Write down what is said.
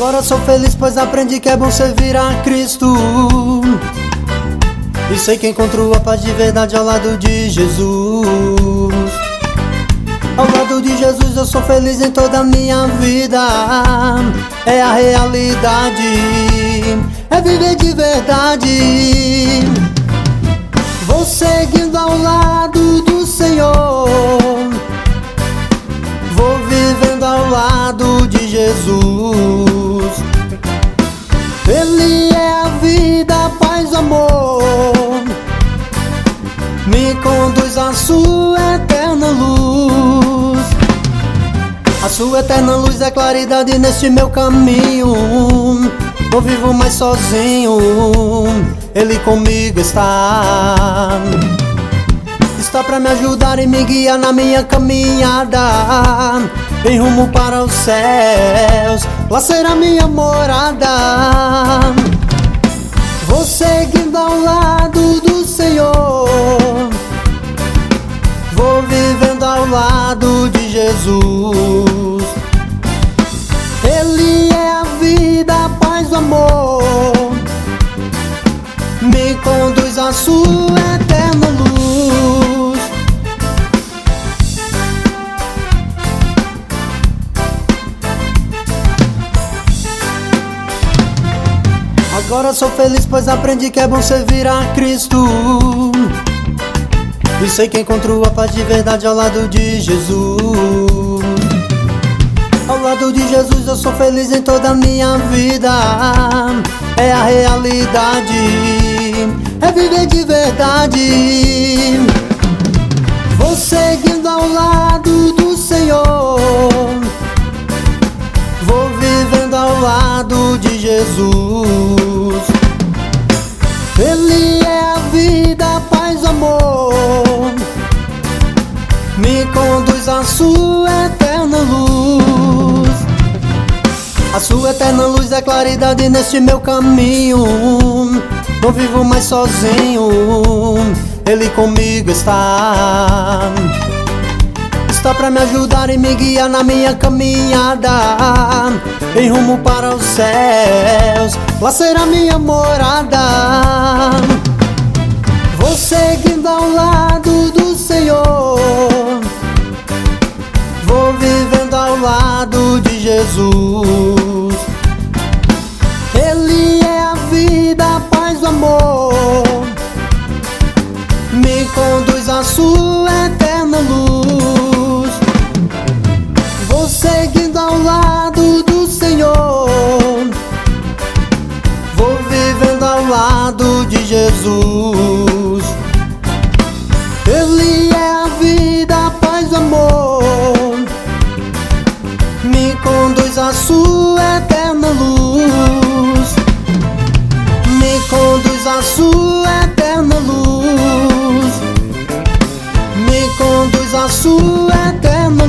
Agora sou feliz, pois aprendi que é bom servir a Cristo. E sei que encontro a paz de verdade ao lado de Jesus. Ao lado de Jesus eu sou feliz em toda a minha vida. É a realidade, é viver de verdade. Vou seguindo ao lado do Senhor, vou vivendo ao lado de Jesus. Ele é a vida, a paz, o amor, me conduz à sua eterna luz. A sua eterna luz é claridade neste meu caminho. Não vivo mais sozinho, Ele comigo está. Está pra me ajudar e me guiar na minha caminhada, em rumo para os céus, lá será minha morada. Vou seguindo ao lado do Senhor, vou vivendo ao lado de Jesus. Ele é a vida, a paz, o amor, me conduz à sua eterna luz. Agora sou feliz, pois aprendi que é bom servir a Cristo. E sei que encontro a paz de verdade ao lado de Jesus. Ao lado de Jesus eu sou feliz em toda a minha vida. É a realidade, é viver de verdade. Vou seguindo ao lado do Senhor, vou vivendo ao lado de Jesus. Ele é a vida, a paz, o amor, me conduz à sua eterna luz. A sua eterna luz é claridade neste meu caminho. Não vivo mais sozinho, Ele comigo está. Está pra me ajudar e me guiar na minha caminhada, em rumo para os céus, lá será minha morada. Vou seguindo ao lado do Senhor, vou vivendo ao lado de Jesus. Ele é a vida, a paz, o amor, me conduz à sua eterna luz. Vou seguindo ao lado do Senhor, vou vivendo ao lado de Jesus. Ele é a vida, a paz, o amor, me conduz à sua eterna luz. Me conduz à sua eterna luz, me conduz à sua eterna